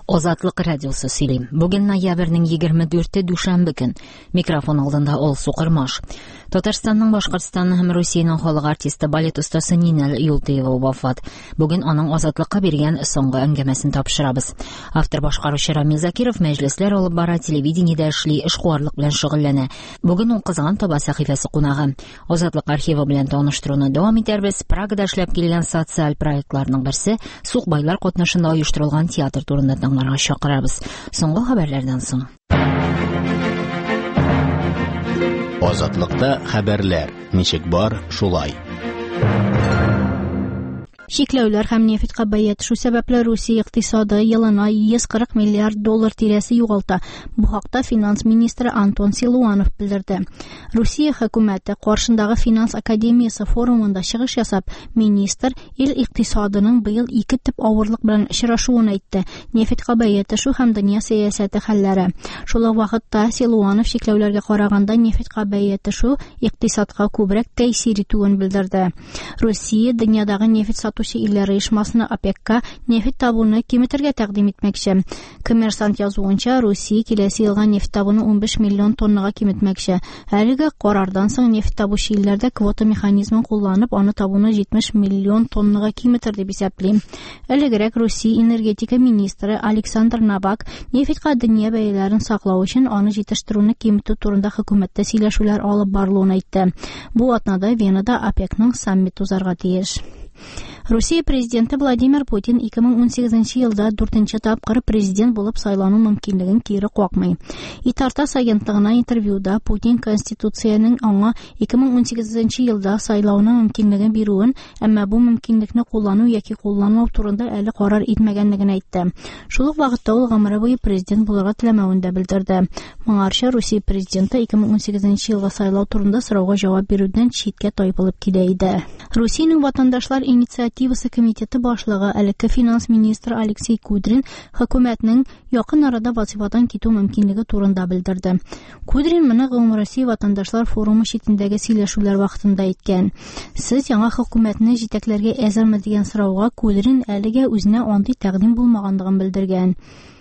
Азатлык радиосы сөйлим. Бүген ноябрьнең 24-те душанбе көн. Микрофон алдында Ол Сукырмаш. Татарстанның, Башкортстанның һәм Русиянең халык артисты, балет устасы Нинел Юлтыева вафат. Бүген аның азатлыкка биргән соңгы әңгәмәсен тапшырабыз. Автор башкаручы Рамил Закиров мәҗлесләр алып бара, телевидениедә эшли, эшкуарлык белән шөгыльләнә. Бүген ул Кызган Таба сәхифәсе кунагы. Азатлык архивы белән таныштыруны дәвам итәрбез. Прагада эшләп килгән социаль проектларның берсе Сукбайлар катнашында оештырылган театр турында тыңларга чакырабыз. Соңгы хәбәрләрдән соң. Азатлыкта хәбәрләр. Ничек бар, шулай. Чикләүләр һәм нефть кабаяты шу сәбәпле Русия икътисады елына $140 миллиард тирәсе югалта. Бу хакта финанс министры Антон Силуанов белдерде. Русия хөкүмәте каршындагы финанс академиясе форумында чыгыш ясап, министр ил икътисадының быел 2 төп авырлык белән очрашуын әйтте. Нефть кабаяты шу һәм дөнья сәясәте хәлләре. Шул ук вакытта Силуанов чикләүләргә караганда нефть кабаяты шу икътисадка күбрәк тәэсир итүен белдерде. Русия дөньядагы нефть сатучы илләр оешмасына ОПЕКка нефть табуны киметергә тәкъдим итмәкче. Коммерсант язуынча, Русия киләсе елга нефть табуны 15 миллион тоннага киметмәкче. Әлеге карардан соң нефть табучы илләрдә квота механизмын кулланып, аны табуны 70 миллион тоннага киметер дип исәпли. Элегрәк Русия энергетика министры Александр Набак нефтька дөнья бәяләрен саклау өчен аны җитештерүне киметү турында хөкүмәттә сөйләшүләр алып барылуын әйтте. Бу атнада Венада ОПЕКның саммиты узарга тиеш. Русия президенты Владимир Путин 2018 елда 4-нче тапкыр президент булып сайлану мөмкинлеген кире какмый. Итартас агентлыгына интервьюда Путин Конституциянең аңа 2018 елда сайлауны мөмкинлеген бирүен, әмма бу мөмкинлекне куллану яки кулланмау турында әле карар итмәгәнлеген әйтте. Шул ук вакытта ул гомере буе президент булырга теләмәвен дә белдерде. Моңарча Русия президенты 2018 елга сайлау турында сорауга җавап бирүдән читкә тайпылып килә иде. Русиянең ватандашлар инициативасы комитеты башлыгы элекке финанс министры Алексей Кудрин хөкүмәтнең якын арада вазифадан китү мөмкинлеге турында белдерде. Кудрин моны Гомумроссия ватандашлар форумы читендәге сөйләшүләр вакытында әйткән. Сез яңа хөкүмәтне җитәкләргә әзерме дигән сорауга Кудрин әлегә үзенә андый тәкъдим булмагандыгын белдергән.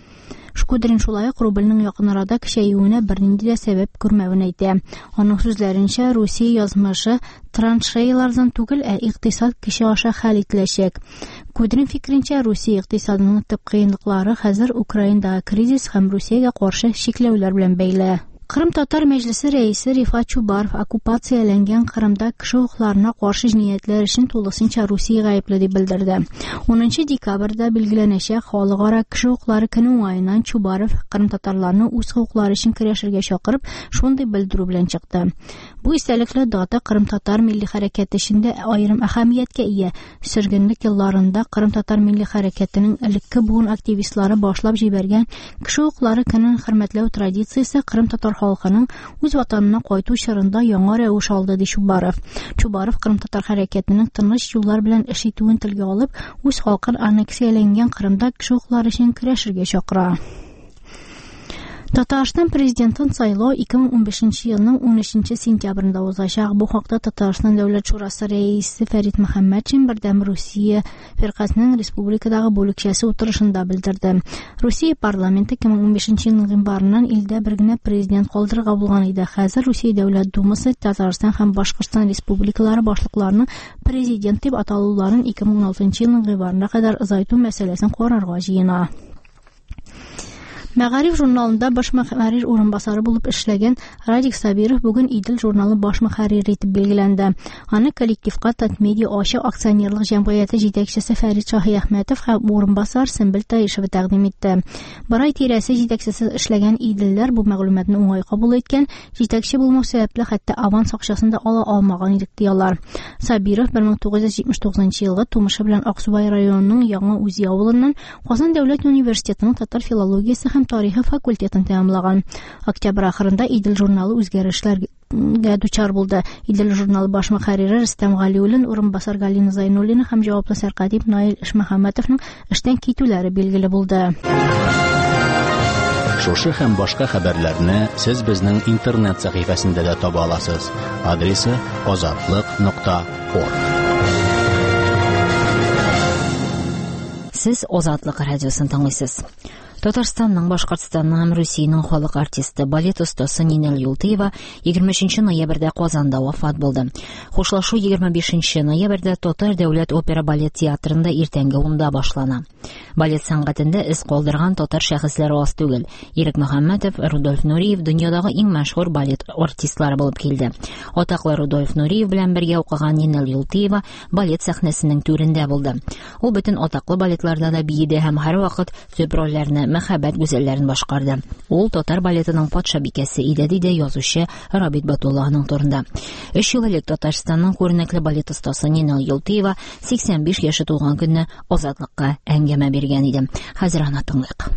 Кудрин шулай ук рубльнең якын арада көчәюенә бернинди дә сәбәп күрмәвен әйтә. Аның сүзләренчә, Русия язмышы траншейлардан түгел, икътисад кеше аша хәл ителәчәк. Кудрин фикеренчә, Русия икътисадының төп кыенлыклары хәзер Украиндагы кризис һәм Русиягә каршы чикләүләр белән бәйле. Кырым татар мәҗлесе рәисе Рифат Чубаров оккупацияләнгән Кырымда кеше хукукларына каршы җинаятләр өчен тулысынча Русия гаепле дип белдерде. 10 декабрьдә билгеләнәчәк халыкара кеше хукуклары көне уңаеннан Чубаров кырым татарларны үз хукуклары өчен көрәшергә чакырып, шундый белдерү белән чыкты. Бу истәлекле дата Кырым татар милли хәрәкәте өчен аерым әһәмияткә ия. Сөргенлек елларында Кырым татар милли хәрәкәтенең элекке буын активистлары башлап җибәргән кеше хукуклары көнен хөрмәтләү традициясе Кырым татар халкының үз ватанына кайту чорында яңа рәвеш алды ди Чубаров. Чубаров Кырым татар хәрәкәтенең тыныч юллар белән эш итүен телгә алып, үз халкын аннексияләнгән Кырымда кеше хукуклары өчен көрәшергә чакыра. Татарстан президентын сайлау 2015 елның 13 сентябрендә узачак. Бу хакта Татарстан дәүләт шурасы рәисе Фәрит Мөхәммәтшин Бердәм Русия фиркасының республикадагы бүлекчәсе утырышында белдерде. Русия парламенты 2015 елның гыйнварыннан илдә бер генә президент калдырырга булган иде. Хәзер Русия дәүләт думасы Татарстан һәм Башкортстан республикалары башлыкларының президент дип аталуларын 2016 елның гыйнварына кадәр озайту мәсьәләсен карарга җыена. Мәгариф журналында баш мөхәррир урынбасары булып эшләгән Радик Сабиров бүген Идел журналы баш мөхәррире итеп билгеләнде. Аны коллективка Татмедиа ачык акционерлык җәмгыяте җитәкчесе Фәрит Шаһияхмәтов һәм урынбасар Сөнбел Таишева тәкъдим итте. Барай тирәсе җитәкчесе эшләгән Иделләр бу мәгълүматны уңай кабул иткән, җитәкче булмау сәбәпле хәтта аванс акчасын да ала алмаган идек диялар. Сабиров 1979 елда тумышы белән Аксубай районының Яңа Үзи авылыннан Казан дәүләт университетының татар филологиясе һәм тарихы факультетын тәмамлаган. Октябрь ахырында Идел журналы үзгәрешләргә дучар булды. Идел журналы баш мөхәррире Рөстәм Галиуллин, урынбасар Галина Зайнуллина һәм җаваплы сәркатиб Наил Ишмөхәммәтовның эштән китүләре билгеле булды. Шушы һәм башка хәбәрләрне сез безнең интернет сәхифәсендә дә таба аласыз. Адресы azatlyk.org. Сез Азатлык радиосын тыңлыйсыз. Татарстанның, Башкортстанның һәм Русиянең халык артисты, балет остасы Нинел Юлтыева 23 ноябрьдә Казанда вафат булды. Хушлашу 25 ноябрьдә Татар дәүләт опера балет театрында иртәнге 10-да башлана. Балет сәнгатендә эз калдырган татар шәхесләре аз түгел. Ирек Мөхәммәтов, Рудольф Нуриев дөньядагы иң мәшһүр балет артистлары булып килде. Атаклы Рудольф Нуриев белән бергә укыган Нинел Юлтыева балет сәхнәсенең түрендә булды. Ул бөтен атаклы балетларда да биеде һәм һәрвакыт төп рольләрне, мәхәббәт гүзәлләрен башкарды. Ул татар балетының патша бикәсе иде, диде язучы Рабит Батулланың турында. 3 ел элек Татарстанның күренекле балет остасы Нинел Юлтыева 85 яшы тулган көнне Азатлыкка әңгәмә биргән иде. Хәзер аны тыңлыйк.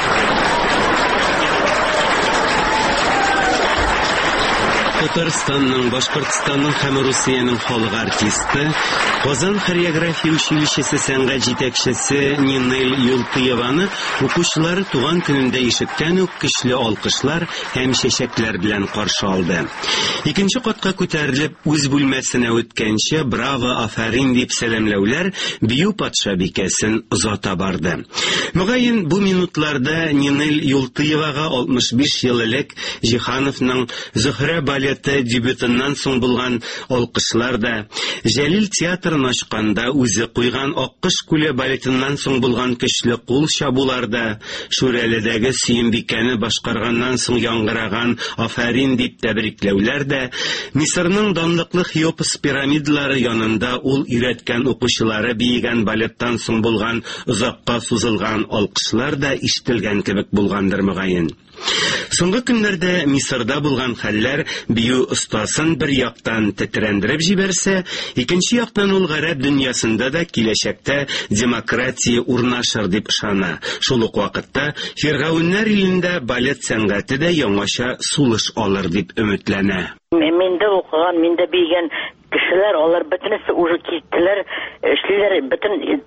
Татарстанның, Башкортстанның һәм Русиянең халык артисты, Казан хореография училищесы сәнгать җитәкчесе Нинел Юлтыеваны укучылары туган көнендә ишектән үк көчле алкышлар һәм чәчәкләр белән каршы алды. Икенче катка күтәрелеп, үз бүлмәсенә үткәнче браво, афарин дип сәламләүләр бию патша бикәсен озата барды. Мөгаен, бу минутларда Нинел Юлтыевага 65 ел элек Җихановның Зөһрә балеты дебютыннан соң булган алкышлар да, Җәлил театрын ачканда үзе куйган Аккош күле балетыннан соң булган көчле кул чабулар да, Шүрәледәге Сөембикәне башкарганнан соң яңгыраган афарин дип тәбрикләүләр да, Мисырның данлыклы Хеопс пирамидалары янында ул өйрәткән укучылары биегән балеттан соң булган озакка сузылган алкышлар да ишетелгән кебек булгандыр мөгаен. Соңгы көннәрдә Мисырда булган хәлләр бию остасын бер яктан тетрәндереп җибәрсә, икенче яктан ул гарәп дөньясында да киләчәктә демократия урнашыр дип ышана. Шул ук вакытта Фиргавеннәр илендә балет сәнгате дә яңача сулыш алыр дип өметләнә. Миндә укыган, миндә бигән кешеләр, алар бөтенесе уже киттеләр, эшләр бөтен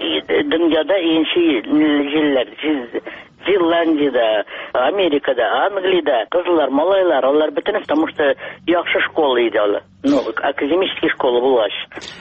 дөньяда икенче җилләр, Зеландияда, Америкада, Англиядә, кызлар, малайлар, алар бөтенесе, потому что яхшы школа иде алар. Академический школа булгач.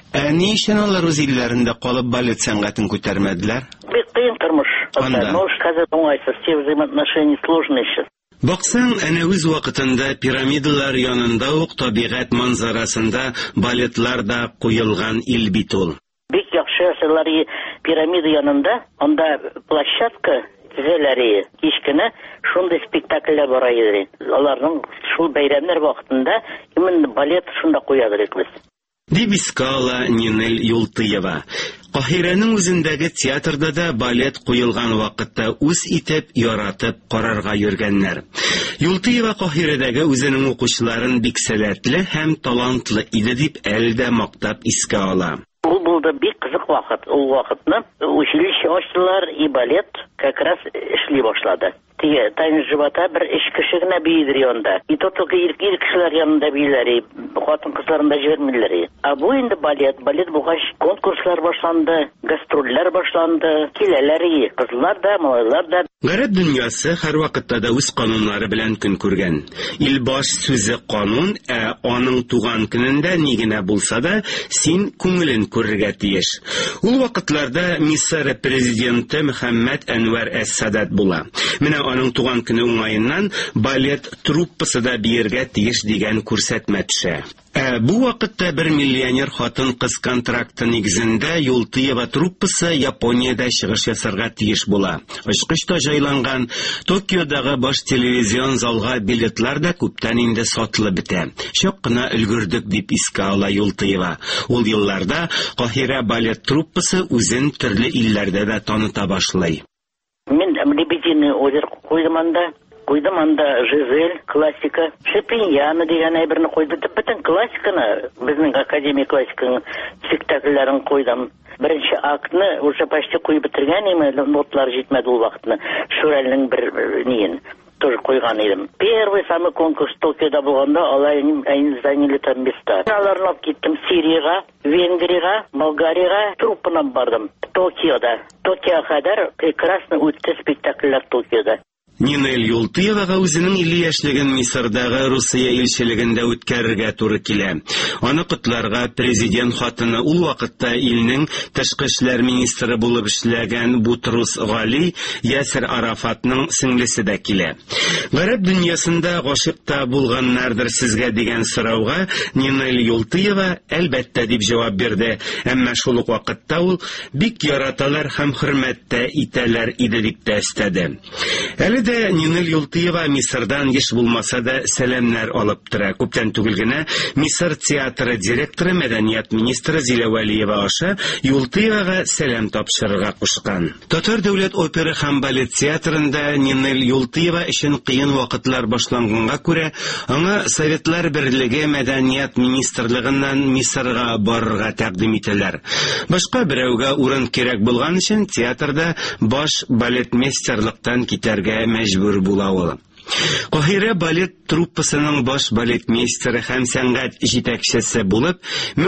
Ни өчен алар үз илләрендә калып балет сәнгатен күтәрмәделәр? Бик кыен тормыш. Но хәзер уңайсыз, все взаимоотношения сложные сейчас. Баксаң, әнә үз вакытында пирамидалар янында ук табигать манзарасында балетлар да куелган ил бит ул. Бик яхшы сәләри пирамида янында, анда площадка төзеләре, кичкене шундый спектакльләр бара иде. Аларның шул бәйрәмнәр вакытында именно балет шунда куядыр икбез. Дип искала Нинел Юлтыева. Каһирәнең үзендәге театрда да балет куелган вакытта үз итеп, яратып карарга йөргәннәр. Юлтыева Каһирәдәге үзенең укучыларын бик сәләтле һәм талантлы иде дип әлдә мактап искә ала. Ул булды бик кызык вакыт. Ул вакытны училище ачтылар, и балет как раз эшли башлады. Тайны живота бер 3 кеше генә биедер янда. И то только ир кешеләр янында биеләр, хатын кызларында җибәрмиләр. Бу инде балет булгач конкурслар башланды, гастрольләр башланды, киләләр, кызлар да, малайлар да. Гарәп дөньясы һәр вакытта да үз кануннары белән көн күргән. Илбаш сүзе канун, аның туган көнендә ни генә булса да, син күңелен күрергә тиеш. Ул вакытларда Мисыр президенты Мөхәммәд Әнвәр әс-Садат була. Менә аның туган көне уңаеннан балет труппасы да биергә тиеш дигән күрсәтмә төшә. Бу вакытта бер миллионер хатын-кыз контракты нигезендә Юлтыева труппасы Япониядә чыгыш ясарга тиеш була. Очкычта җайланган Токиодагы баш телевизион залга билетлар да күптән инде сатылып бетә. Чак кына өлгердек дип искә ала Юлтыева. Ул елларда Каһирә балет труппасы үзен төрле илләрдә дә таныта башлый. Мен репетиционный ордер куйдым анда Жизель, классика, Шепиньяны дигән әйберне куйды. Бөтен классиканы, безнең академия классиканың спектакльләрен куйдым. Беренче актны уже почти куйып бетергән идем, нотлар җитмәде ул вакытны. Шүрәлнең бер ниен тоже куйган идем. Первый самый конкурс Токиода булганда алар они заняли там места. Аларны алып киттем Сирияга, Венгрияга, Болгарияга, труппаны бардым. Токиода. Токиога кадәр прекрасно үтте спектакльләр Токиода. Нинель Юлтыевага үзенең 50 яшьлеген Мисырдагы Русия илчелегендә үткәрергә туры килә. Аны котларга президент хатыны ул вакытта илнең тышкы эшләр министры булып эшләгән Бутрус Гали Ясер Арафатның сеңлесе дә килә. Гарәп дөньясында гашыйкта булганнардыр сезгә дигән сорауга Нинель Юлтыева әлбәттә дип җавап бирде. Әмма шул ук вакытта ул бик яраталар һәм хөрмәттә итәләр иде дип тә өстәде. Әле Нинель Юлтыева Мисырдан еш булмаса да сәламнәр алып тора. Күптән түгел генә Мисыр театры директоры, мәдәният министры Зилә Вәлиева аша Юлтыевага сәлам тапшырырга кушкан. Татар дәүләт опера һәм балет театрында Нинель Юлтыева өчен кыен вакытлар башланганга күрә, аңа Советлар Берлеге мәдәният министрлыгыннан Мисырга барырга тәкъдим ителәр. Башка берәүгә урын кирәк булган өчен театрда баш балетмейстерлыктан китәргә мәҗбүр була ул. Каһирә балет труппасының баш балетмейстеры һәм сәнгать җитәкчесе булып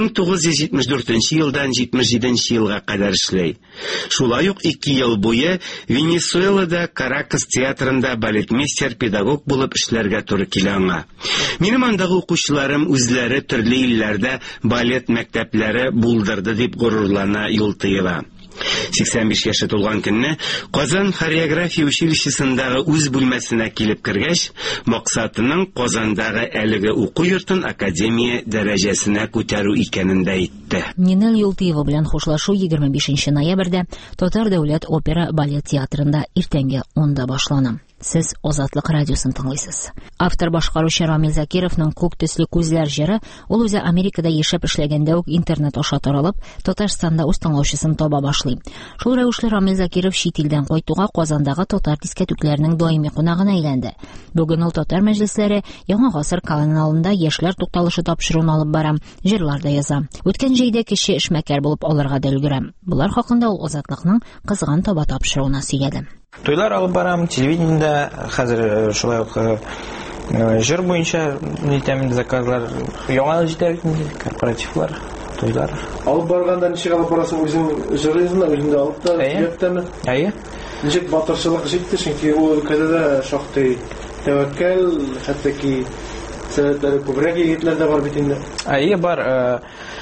1974 елдан 77 елга кадәр эшләй. Шулай ук 2 ел буе Венесуэлада Каракас театрында балетмейстер-педагог булып эшләргә туры килә аңа. Минем андагы укучыларым үзләре төрле илләрдә балет мәктәпләре булдырды дип горурлана Юлтыева. 85 яшы тулган көнне Казан хореография училищесындагы үз бүлмәсенә килеп кергәч, максатының Казандагы әлеге уку йортын академия дәрәҗәсенә күтәрү икәнен дә әйтте. Нинель Юлтыева белән хушлашу 25 ноябрьдә Татар дәүләт опера балет театрында иртәнге 10-да башлана. Сез Азатлык радиосын тыңлыйсыз. Автор башкаручы Рамил Закировның Күк төсле күзләр җыры ул үзе Америкада яшәп эшләгәндә үк интернет аша таралып, Татарстанда үз тыңлаучысын таба башлый. Шул рәвешле Рамил Закиров чит илдән кайтуга Казандагы татар дискәтүкләренең даими кунагына әйләнде. Бүген ул татар мәҗлесләре Яңа гасыр каналында яшьләр тукталышы тапшыруын алып бара, җырлар да яза. Үткән җәйдә кеше эшмәкәр булып алырга да өлгерә. Булар хакында ул Азатлыкның кызган таба тапшыруына сөйләде. Тойлар алып барам, телевидениедә хәзер шулай ук җыр буенча нитәмин заказлар, яңа җитәр корпоративлар, тойлар. Алып барганда ничек алып барасың, үзең җырыйсың, үзең дә алып та җиттеме? Әйе. Ничек батырчылык җитте, чөнки ул кадәр шактый тәвәккәл, хәтта ки сәләтләре күбрәк егетләр дә бар бит инде. Әйе, бар.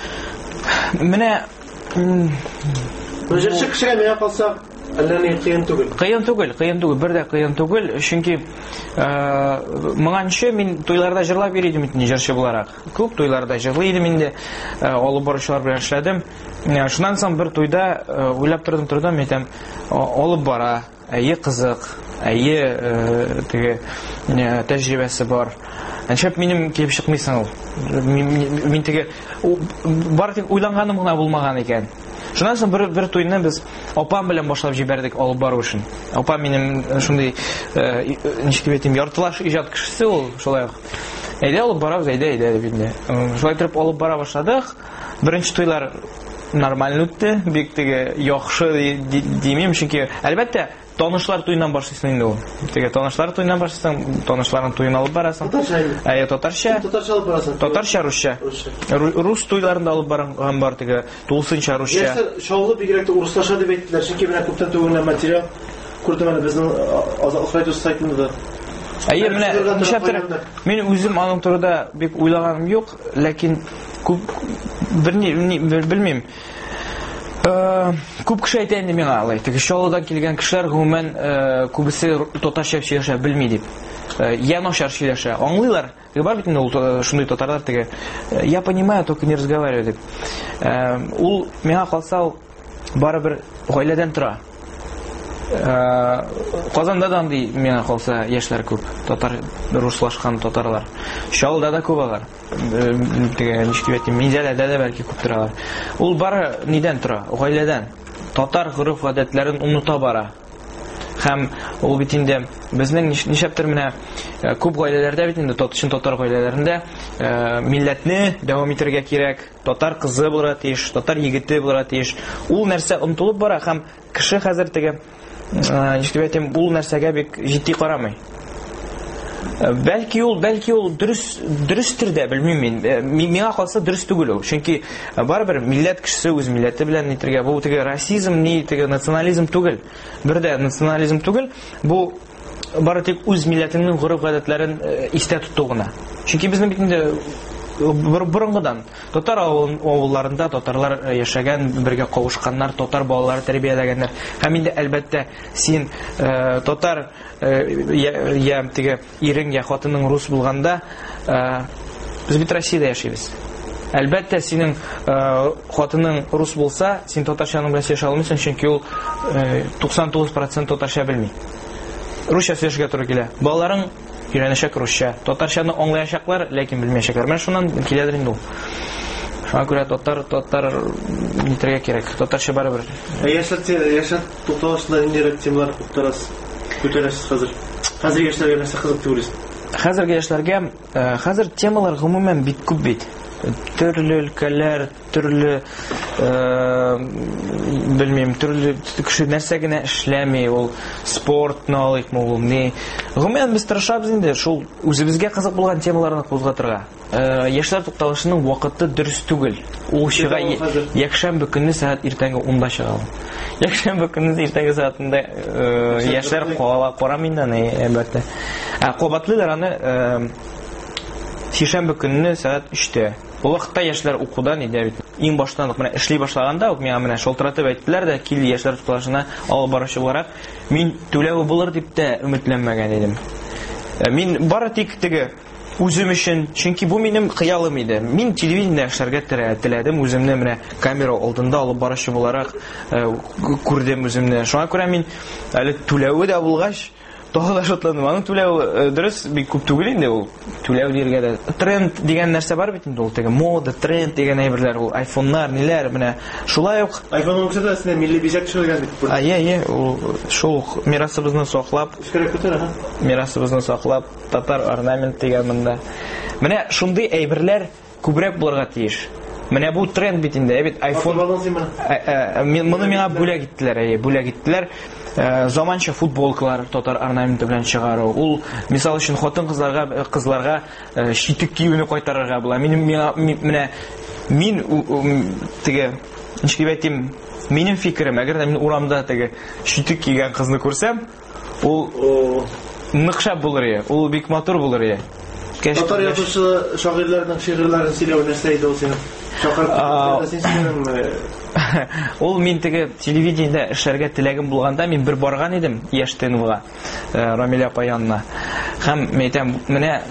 Менә Җырчы кешегә миңа калса әлләни кыен түгел. Кыен түгел, бер дә кыен түгел, чөнки моңанчы мин туйларда җырлап йөридем инде җырчы буларак. Күп туйларда җырлый идем инде, алып баручылар белән эшләдем. Шуннан соң бер туйда уйлап тордым, әйтәм, алып бара, әйе кызык, әйе теге тәҗрибәсе бар. Шәп минем килеп чыкмыйсың ул. Мин теге бар тик уйланганым гына булмаган икән. Шуннан соң бер туйны без апам белән башлап җибәрдек алып бару өчен. Апам минем шундый ничек әйтим, яртылаш иҗат кешесе ул, шулай ук. Әйдә алып барабыз, әйдә дип инде. Шулай торып алып бара башладык. Беренче туйлар нормаль үтте, бик теге яхшы димим, чөнки әлбәттә танышлар туйнан башлыйсың инде ул. Теге танышлар туйнан башлыйсың, танышларның туйын алып барасың. Әйе, татарча алып барасың. Татарча, русча. Рус туйларында алып барган бар теге, тулысынча русча. Яшьләр шаулы бигрәк тә урыслаша дип әйттеләр, чөнки менә күптән түгел материал күрдем әле безнең Азатлык радио сайтында. Әйе, менә нишәптер мин үзем аның турында бик уйлаганым юк, ләкин күп белмим. Күп кеше әйтә инде миңа алай. Теге Шалудан килгән кешеләр гомумән күбесе татарча сөйләшә белми дип. Я начар сөйләшә. Аңлыйлар. Бар бит инде ул шундый татарлар теге. Я понимаю, только не разговариваю дип. Ул миңа калса барыбер гаиләдән тора. Казанда да андый миңа калса яшьләр күп. Татар руслашкан татарлар. Шалуда да күп алар. Теге ничек әйтим, Минзәләдә дә бәлки күп торалар. Ул бары нидән тора? Гаиләдән. Татар гореф-гадәтләрен уныта бара. Һәм ул бит инде безнең нишәптер менә күп гаиләләрдә бит инде татар гаиләләрендә милләтне дәвам итәргә кирәк. Татар кызы булырга тиеш, татар егете булырга тиеш. Ул нәрсә онытылып бара һәм кеше хәзер теге ничек әйтим, ул нәрсәгә бик җитди карамый. Бәлки ул дөрестер дә, белмим мин. Миңа калса дөрес түгел ул. Чөнки барыбер милләт кешесе үз милләте белән нитергә, бу теге расизм, ни теге национализм түгел. Бер дә национализм түгел. Бу бары тик үз милләтеңнең гореф-гадәтләрен истә тоту гына. Чөнки безнең бит инде борынгыдан татар авылларында татарлар яшәгән, бергә кавышканнар, татар балалары тәрбияләгәннәр. Һәм инде әлбәттә син татар я теге ирең я хатының рус булганда, без бит Россиядә яшибез. Әлбәттә синең хатының рус булса, син татарчаның белән сөйләшә алмыйсың, чөнки ул 99% татарча белми. Русча сөйләшергә туры килә. Балаларың өйрәнәчәк русча. Татарчаны аңлаячаклар, ләкин белмәячәкләр. Менә шуннан киләдер инде ул. Шуңа күрә татар нитәргә кирәк. Татарча барыбер. Яшәт тукталышында нинди темалар күтәрәсез хәзер? Хәзер яшьләргә нәрсә кызык түгел? Хәзерге яшьләргә хәзер темалар гомумән бик күп бит. Төрле өлкәләр, төрле белмим, төрле кеше нәрсә генә эшләми, ул спортны алыйкмы, ул ни. Гомумән без тырышабыз инде шул үзебезгә кызык булган темаларны кузгатырга. Яшьләр тукталышының вакыты дөрес түгел. Ул чыга якшәмбе көнне сәгать иртәнге 10-да чыга. Якшәмбе көнне иртәнге сәгатендә яшьләр карамыйнда, әлбәттә. Кабатлыйлар аны шишәмбе көнне сәгать 3-тә. Ул вакытта яшьләр укудан иде бит. Иң баштан ук менә эшли башлаганда ук миңа менә шалтыратып әйттеләр дә, кил яшьләр тукталышына алып баручы буларак, мин түләве булыр дип тә өметләнмәгән идем. Мин бары тик теге үзем өчен, чөнки бу минем хыялым иде. Мин телевидениедә эшләргә теләдем, үземне менә камера алдында алып баручы буларак күрдем үземне. Шуңа күрә мин әле түләве дә булгач тагы да шатландым. Аның түләве дөрес бик күп түгел инде ул. Түләү дигәндә дә тренд дигән нәрсә бар бит инде ул. Теге мода, тренд дигән әйберләр, ул айфоннар, ниләр менә шулай ук. Айфон булса да синең милли бизәк төшергән бит. Ул шул мирасыбызны саклап, мирасыбызны саклап, татар орнамент дигән монда. Менә шундый әйберләр күбрәк булырга тиеш. Менә бу тренд бит инде, бит айфон. Моны миңа бүләк иттеләр. Заманча футболкалар татар орнаменты белән чыгару. Ул мисал өчен кызларга читек киюне кайтарырга була. Мин теге ничек әйтим, минем фикерем, әгәр дә мин урамда теге читек кигән кызны күрсәм, ул нык булыр иде. Ул бик матур булыр иде. Татар язучы шагыйрьләрнең шигырьләрен сөйләү нәрсә иде ул синең? Ул мин теге телевидениедә эшләргә теләгем булганда, мин бер барган идем Яштенова, Рамиля апа янына. Һәм мәйтәм, менә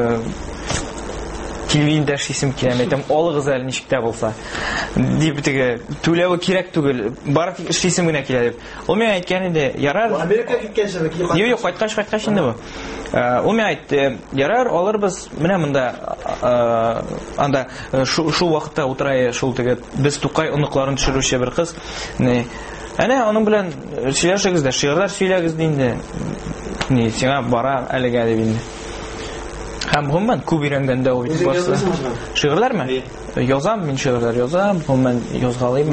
телевидениедә эшлисем килә, мәйтәм, алыгыз әле ничек тә булса. Дип теге түләве кирәк түгел, бары тик эшлисем генә килә дип. Ул миңа әйткән иде, ярар. Америкага киткәнче килә. Юк, кайткач инде бу. Ул миңа әйтте, ярар, алырбыз, менә монда анда шул вакытта утырай, шул теге без Тукай оныкларын төшерүче бер кыз. Әнә аның белән сөйләшегез дә, шигырьләр сөйләгез инде. Сиңа бара әлегә дип инде. Һәм гомумән күп өйрәнгәндә ул бит барсы. Шигырьләрме? Язам, мин шигырьләр язам, гомумән язгалыйм.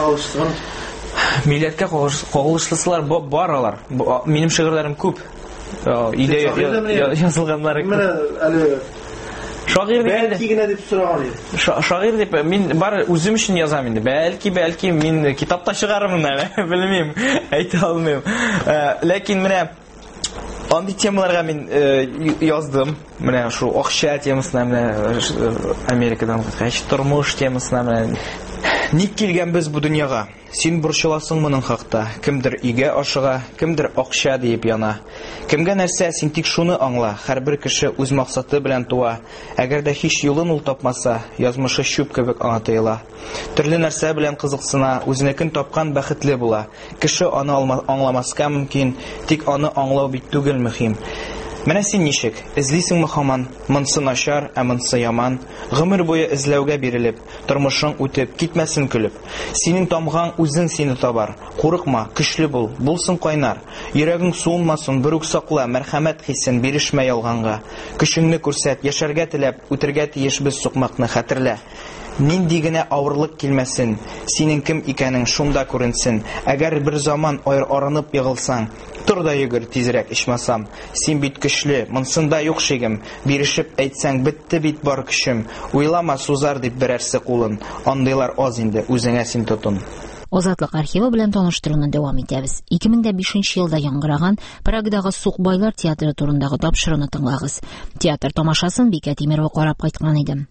Милләткә кагылышлыслар баралар. Минем шигырьләрем күп. Идея язылганнары. Менә әле шагыйрь дигәндә дип сораган иде. Шагыйрь дип мин бар үзем өчен язам инде. Бәлки мин китапта чыгарырмын әле, белмим, әйтә алмыйм. Ләкин менә андый темаларга мин яздым. Менә шу акча темасына, менә Америкадан кайткач тормыш темасына, менә ник килгәнбез бу дөньяга? Син борчыласың моның хакта. Кемдер игә ашыга, кемдер акча дип яна. Кемгә нәрсә, син тик шуны аңла. Һәрбер кеше үз максаты белән туа. Әгәр дә һич юлын ул тапмаса, язмышы чүп кебек аңа тоела. Төрле нәрсә белән кызыксына, үзенекен тапкан бәхетле була. Кеше аны аңламаска мөмкин, тик аны аңлау бит түгел мөһим. Менә син ничек? Эзлисеңме һаман? Монсы начар, ә монсы яман. Гомер буе эзләүгә бирелеп, тормышың үтеп китмәсен көлеп. Синең тамгаң үзең сине табар. Курыкма, көчле бул, булсын кайнар. Йөрәгең суынмасын, бер үк сакла, мәрхәмәт хисен бирешмә ялганга. Көчеңне күрсәт, яшәргә теләп, үтергә тиешбез сукмакны хәтерлә. Нинди генә авырлык килмәсен, синең кем икәнең шунда күренсен. Әгәр бер заман арынып егылсаң, тур да йөгер тизрәк ичмасам. Син бит көчле, монсында юк шигем. Бирешеп әйтсәң, бетте бит бар көчем. Уйлама сузар дип берәрсе кулын. Андыйлар аз инде, үзеңә син тотын. Азатлык архивы белән таныштыруны дәвам итәбез. 2005 елда яңгыраган Прагдагы Сукбайлар театры турындагы тапшыруны тыңлагыз. Театр тамашасын Бикә Тимерова карап кайткан иде.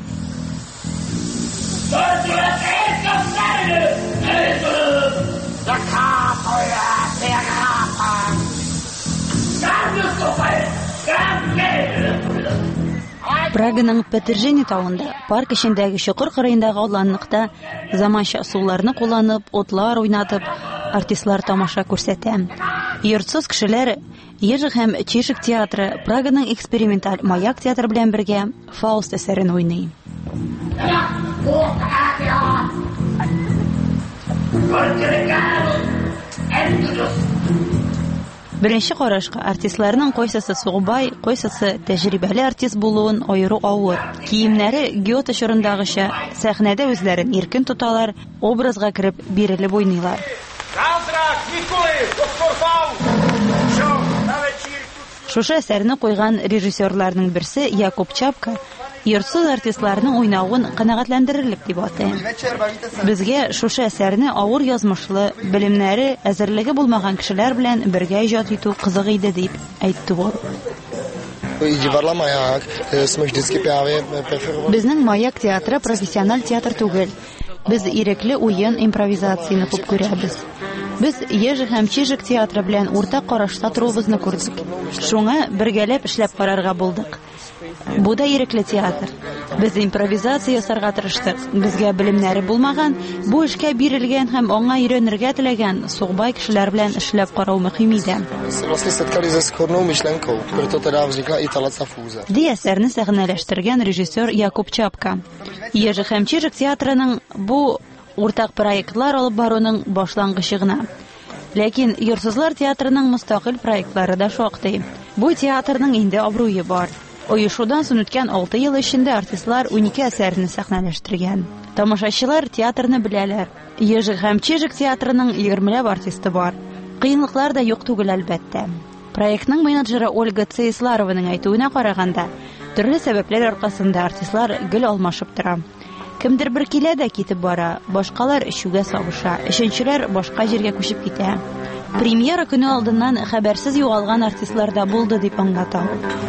Праганың Петержени тауында, парк эчендәге чокыр кырыендагы аланлыкта заманча суларны кулланып, отлар уйнатып, артистлар тамаша күрсәтә. Йортсыз кешеләр Ежик һәм Чижик театры Праганың эксперименталь Маяк театры белән бергә Фауст әсәрен уйный. Беренче карашка артистларның кайсысы сугбай, кайсысы тәҗрибәле артист булуын аеру авыр. Киемнәре Гёте чорындагыча сәхнәдә үзләрен иркен тоталар, образга кереп бирелеп уйныйлар. Шушы әсәрне куйган режиссерларның берсе Якуб Чапка йортсыз артистларның уйнавын канәгатьләндерерлек дип атай. Безгә шушы әсәрне авыр язмышлы, белемнәре, әзерлеге булмаган кешеләр белән бергә иҗат итү кызык иде дип әйтте ул. Безнең Маяк театры профессиональ театр түгел. Без ирекле уен, импровизацияны күп күрәбез. Без Ежик һәм Чижик театры белән уртак карашта торубызны күрдек. Шуңа бергәләп эшләп карарга булдык. Бу да ирекле театр. Без импровизация ясарга тырыштык. Безгә белемнәре булмаган, бу эшкә бирелгән һәм аңа өйрәнергә теләгән сугбай кешеләр белән эшләп карау мөһим иде. Ди әсәрне сәхнәләштергән режиссер Якуб Чапка. Ежик һәм Чижик театрының бу уртак проектлар алып баруның башлангычы гына. Ләкин Йортсызлар театрының мустакил проектлары да шактый. Бу театрның инде абруе бар. Оешудан соң үткән 6 ел эчендә артистлар 12 әсәрне сәхнәләштергән. Тамашачылар театрны беләләр. Ежик һәм Чижик театрының 20ләп артисты бар. Кыенлыклар да юк түгел әлбәттә. Проектның менеджеры Ольга Цеисларованың әйтүенә караганда, төрле сәбәпләр аркасында артистлар гел алмашып тора. Кемдер бер килә дә китеп бара, башкалар эчүгә сабыша, өченчеләр башка җиргә күчеп китә. Премьера көне алдыннан хәбәрсез югалган артистлар да булды дип аңлата.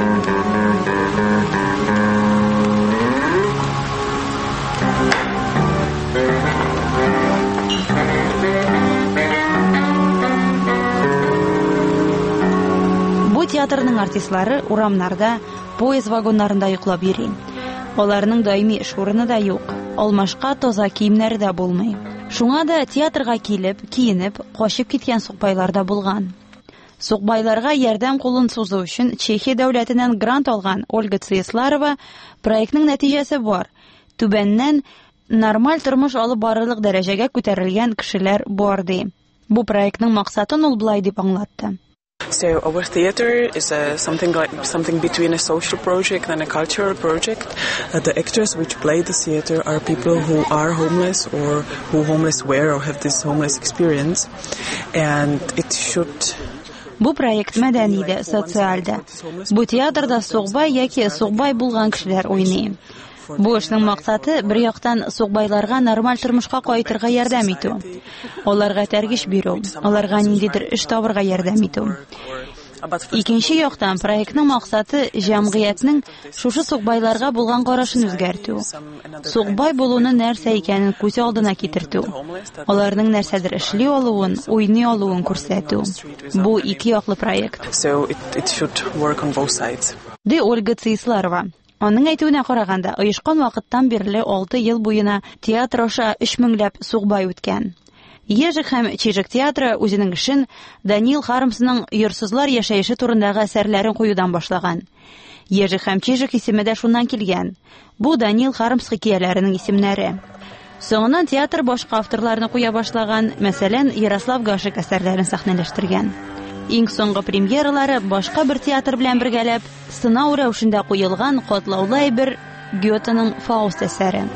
Бу театрның артистлары урамнарда, поезд вагоннарында йоклап йөри. Аларның даими эш урыны да юк. Алмашка таза киемнәре дә булмый. Шуңа да театрга килеп, киенеп, качып киткән сукбайлар да булган. Сукбайларга ярдәм кулын сузу өчен Чехия дәүләтеннән грант алган Ольга Цеисларова проектның нәтиҗәсе бар. Түбәннән нормаль тормыш алып барырлык дәрәҗәгә күтәрелгән кешеләр бар ди. Бу проектның максатын ул булай дип аңлатты. So our theater is something between a social project and a cultural project. The actors which play the theater are people who are homeless or who homeless were or have this homeless experience. And it should... Бу проект мәдәни дә, социаль дә. Бу театрда сугбай яки сугбай булган кешеләр уйный. Бу эшнең максаты бер яктан сугбайларга нормаль тормышка кайтырга ярдәм итү. Аларга тәргиш бирү, аларга ниндидер эш табырга ярдәм итү. Икенче яктан проектның максаты җәмгыятьнең шушы сугбайларга булган карашын үзгәртү. Сугбай булуны нәрсә икәнен күз алдына китертү. Аларның нәрсәдер эшли алуын, уйный алуын күрсәтү. Бу ике яклы проект. So it should work on both sides. Ди Ольга Цеисларова. Аның әйтүенә караганда, оешкан вакыттан бирле 6 ел буена театр аша 3000ләп сугбай үткән. Ежик һәм Чижик театры үзенең эшен Даниил Хармсның Йортсызлар яшәеше турындагы әсәрләрен куюдан башлаган. Ежик һәм Чижик исеме дә шуннан килгән. Бу Даниил Хармс хикәяләренең исемнәре. Соңыннан театр башка авторларны куя башлаган, мәсәлән, Ярослав Гашик әсәрләрен сәхнәләштергән. Иң соңгы премьералары башка бер театр белән бергәләп сынау рәвешендә куелган катлаулы әйбер Гётеның Фауст әсәре.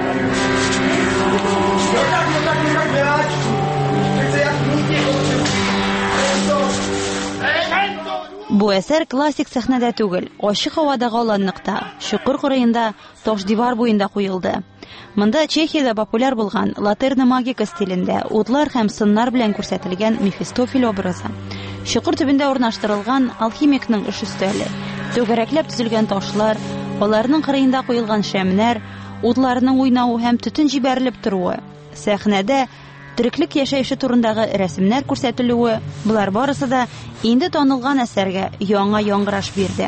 Бу әсәр классик сәхнәдә түгел, ачык һавадагы аланлыкта, чокыр кырыенда, таш дивар буенда куелды. Монда Чехиядә популяр булган латерна магика стилендә утлар һәм сыннар белән күрсәтелгән Мефистофель образы. Чокыр төбендә урнаштырылган алхимикның эш өстәле, түгәрәкләп төзелгән ташлар, аларның кырыенда куелган шәмнәр, утларның уйнавы һәм төтен җибәрелеп торуы. Сәхнәдә тереклек яшәеше турындагы рәсемнәр күрсәтелүе, булар барысы да инде танылган әсәргә яңа яңгыраш бирде.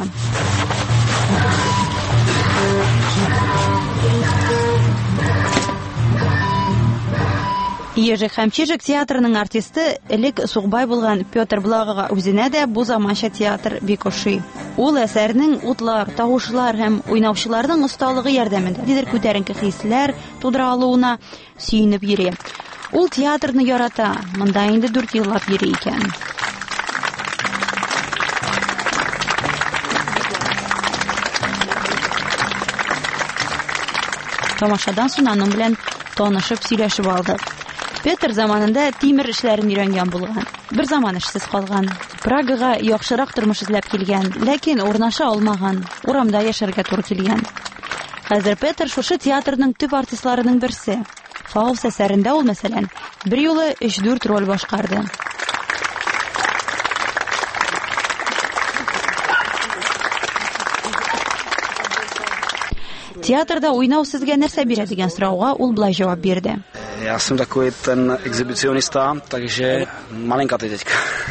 Ежик һәм Чижик театрының артисты элек сугбай булган Петр Благова үзенә дә бу заманча театр бик ошый. Ул әсәрнең утлар, тавышлар һәм уйнаучыларның осталыгы ярдәмендә дидер күтәренке хисләр тудыра алуына сөенеп йөри. Ул театрны ярата, монда инде 4 еллап йөри икән. Тамашадан соң аның белән танышып сөйләшеп алдык. Петр заманында тимер эшләрен өйрәнгән булган. Бер заман эшсез калган. Прагага яхшырак тормыш эзләп килгән, ләкин урнаша алмаган. Урамда яшәргә туры килгән. Хәзер Петр шушы театрның төп артистларының берсе. Фаус әсәрендә ул, мәсәлән, бер юлы 3-4 роль башкарды. Театрда уйнау сезгә нәрсә бирә дигән сорауга ул булай җавап бирде. Já jsem takový ten exhibicionista, takže malinká teďka.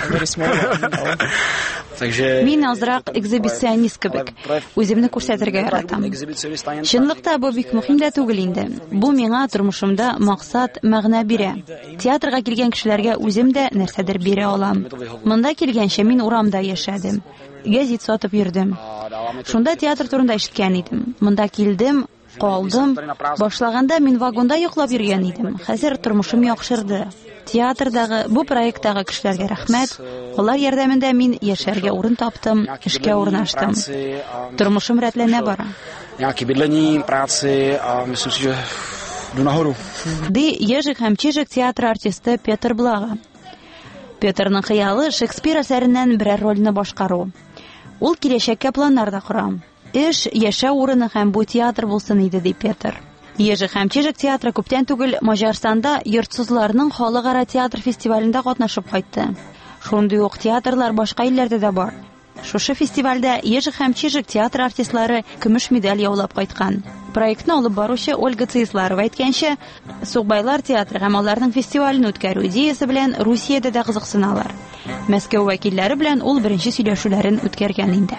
Takže Мин азрак экзибиционист кебек, үземне күрсәтергә яратам. Чынлыкта бу бик мөһим дә түгел инде. Бу миңа тормышымда максат, мәгънә бирә. Театрга килгән кешеләргә үзем дә нәрсәдер бирә алам. Монда килгәнчә мин урамда яшәдем. Гәзит сатып йөрдем. Шунда театр турында ишеткән идем. Монда килдем, калдым. Башлаганда мин вагонда йоклап йөргән идем. Хәзер тормышым яхшырды. Театрдагы бу проекттагы кешеләргә рәхмәт. Алар ярдәмендә мин яшәргә урын таптым, эшкә урнаштым. Тормышым рәтләнә бара. Nějaký bydlení, práci a myslím si, že jdu nahoru. Ди Ежик һәм Чижик театр артисты Петр Блага. Петрның хыялы Шекспир әсәреннән берәр рольне башкару. Ул киләчәккә планнар да кора. Эш, яшәү урыны һәм бу театр булсын иде, ди Петр. Ежик һәм Чижик театры күптән түгел Маҗарстанда йортсызларның халыкара театр фестивалендә катнашып кайтты. Шундый ук театрлар башка илләрдә дә бар. Шушы фестивальдә Ежик һәм Чижик театр артистлары көмеш медаль яулап кайткан. Проектны алып баручы Ольга Цысларова әйткәнчә, Сугбайлар театры һәм аларның фестивален үткәрү идеясе белән Русиядә дә кызыксыналар. Мәскәү вәкилләре белән ул беренче сөйләшүләрен үткәргән инде.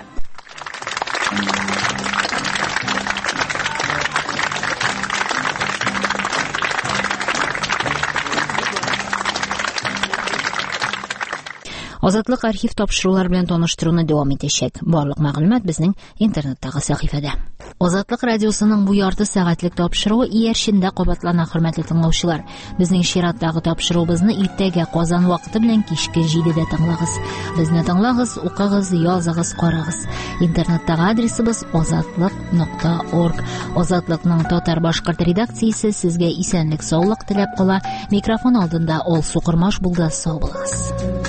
Азатлык архив тапшырулар белән таныштыруны дәвам итәчәк. Барлык мәгълүмат безнең интернеттагы сәхифәдә. Азатлык радиосының бу ярты сәгатьлек тапшыруы иярчендә кабатлана, хөрмәтле тыңлаучылар. Безнең чираттагы тапшыруыбызны иртәгә Казан вакыты белән кичке 7дә тыңлагыз. Безне тыңлагыз, укыгыз, языгыз, карагыз. Интернеттагы адресыбыз azatlyk.org. Азатлыкның татар-башкорт редакциясе сезгә исәнлек, саулык теләп кала. Микрофон алдында Алсу Кырмаш булды. Сау булыгыз.